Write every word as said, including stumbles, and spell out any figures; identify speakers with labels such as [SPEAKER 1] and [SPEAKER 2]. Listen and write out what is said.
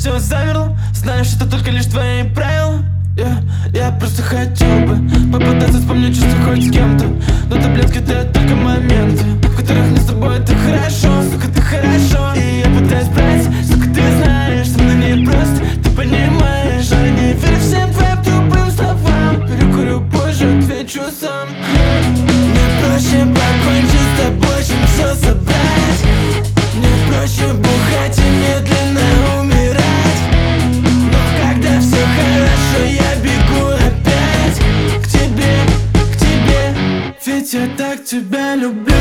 [SPEAKER 1] все замерло. Знаешь, это только лишь твои правила. Я, я просто хотел бы попытаться вспомнить чувства хоть с кем-то. Но таблетки это только моменты, в которых мне с тобой так хорошо. Сука, ты хорошо, и я пытаюсь брать. Сука, ты знаешь, со мной не просто, ты понимаешь. А я не верю всем твоим тупым словам. Перекурю позже, отвечу сам. Мне проще покончить с тобой, чем все собрать. Мне проще бухать и медленно умирать. Но когда все хорошо, я бегу опять к тебе, к тебе. Ведь я так тебя люблю.